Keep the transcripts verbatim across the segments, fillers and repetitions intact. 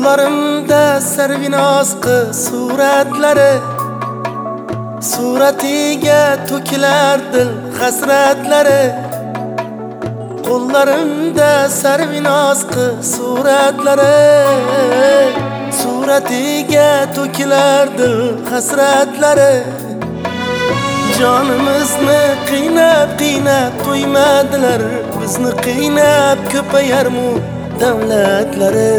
Qo'llarimda sarvinoz qiz suratlari, suratiga to'kilar dil hasratlari. Qo'llarimda sarvinoz qiz suratlari, suratiga to'kilar dil hasratlari. Jonimizni qiynab qiynab to'ymadilar, bizni qiynab ko'payarmu davlatlari.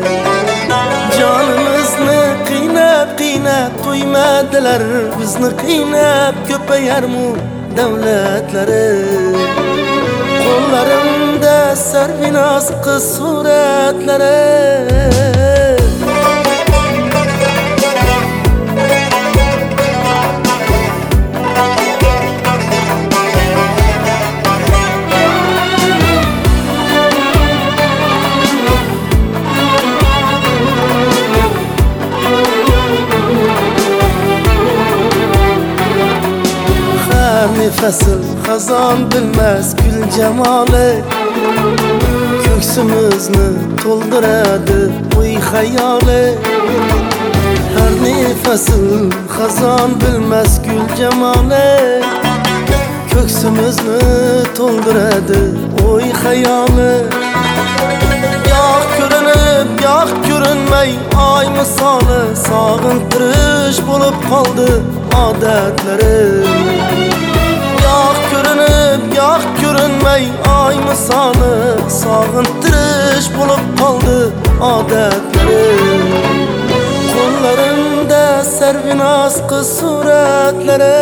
Jonimizni qiynab qiynab to'ymadilar, bizni qiynab ko'payarmu davlatlari. Qo'llarimda sarvinoz qiz suratlari. Fasıl xazon bilmez gül jamoli, ko'ksimizni to'ldiradi o'y xayoli. Har nefasıl xazon bilmez gül jamoli, ko'ksimizni to'ldiradi o'y xayoli. Yo'q ko'rinib, yo'q ko'rinmay oy misoli, sog'intirish bo'lib qoldi odatlari. Yo'q ko'rinib, yo'q ko'rinmay oy misoli, sog'intirish bo'lib qoldi odatlari. Qo'llarimda sarvinoz qiz suratlari.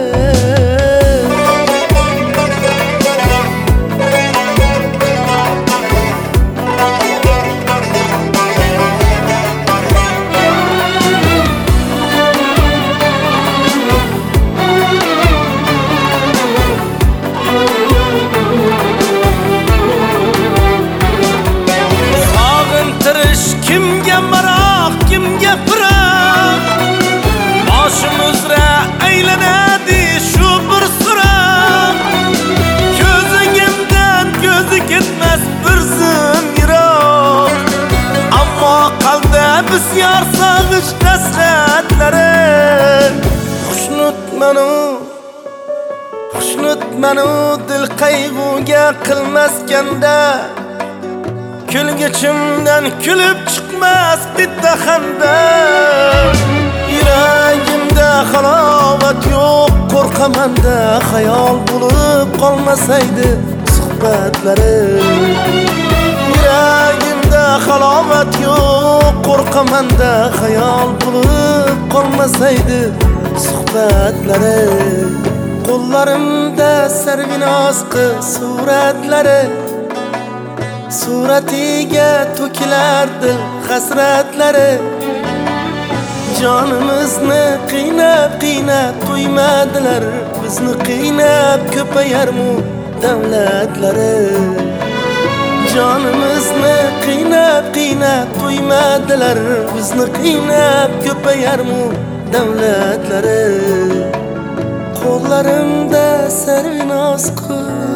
Kimga maroq, kimga firoq, boshimizra aylanadi shu bir so'roq. Ko'zingimdan ko'zi ketmas bir zum yiroq, ammo qalbda bisyor sog'ish hasratlari. Xushnudmanu, xushnudmanu dil qayg'uga qilmaskanda, kulgichimdan kulib chiqmas bitta xanda. Yuragimda halovat yo'q, qo'rqamanda xayol bo'lib qolmasaydi suhbatlari. Yuragimda halovat yo'q, qo'rqamanda xayol bo'lib qolmasaydi suhbatlari. Qo'llarimda sarvinoz qiz suratlari, suratiga to'kilar dil hasratlari. Jonimizni qiynab qiynab to'ymadilar, bizni qiynab ko'payarmu davlatlari. Jonimizni qiynab qiynab to'ymadilar, bizni qiynab ko'payarmu davlatlari. Qo'llarimda sarvinoz qiz